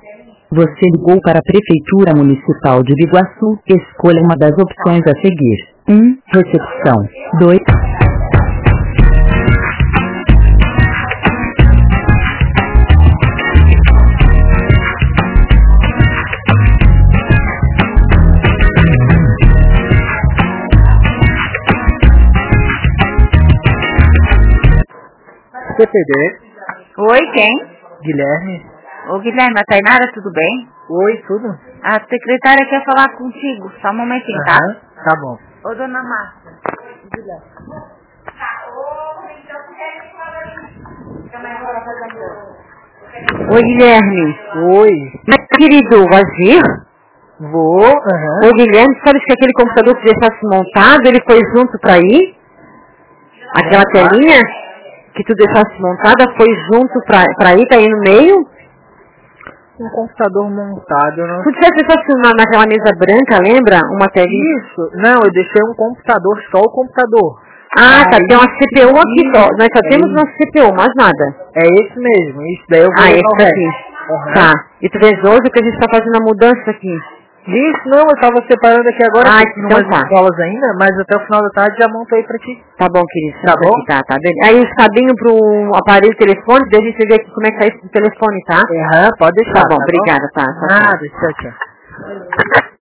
Você ligou para a Prefeitura Municipal de Biguaçu. Escolha uma das opções a seguir. 1. Recepção. 2. CPD. Oi, quem? Guilherme. Ô Guilherme, a Tainara, tudo bem? Oi, tudo? A secretária quer falar contigo, só um momentinho, tá? Tá bom. Ô dona Márcia. Oi Guilherme. Oi. Mas querido, vai vir? Vou, Ô Guilherme, sabe que aquele computador que deixasse montado, ele foi junto pra ir? Aquela telinha que tu deixasse montada foi junto pra ir, tá aí no meio? Um computador montado, eu não... Tu tivesse deixado naquela mesa branca, lembra? Uma telinha? Isso. Não, eu deixei um computador, só o computador. Ah, tá, tem uma CPU aqui só. Nós só temos isso. uma CPU, mais nada. É esse mesmo, isso daí eu vou Ah, levar esse o resto. aqui. Tá. E tu vês hoje que a gente tá fazendo a mudança aqui. Isso, não, eu tava separando aqui agora, Ah, tem então umas tá. escolas ainda, mas até o final da tarde já monto aí pra ti. Tá bom, querido. Tá bom? Aqui, tá, beleza. Aí os cabinhos pro aparelho telefone, deixa a gente ver aqui como é que tá esse telefone, tá? Pode deixar. Tá bom, obrigada, tá. Nada, tchau, tchau.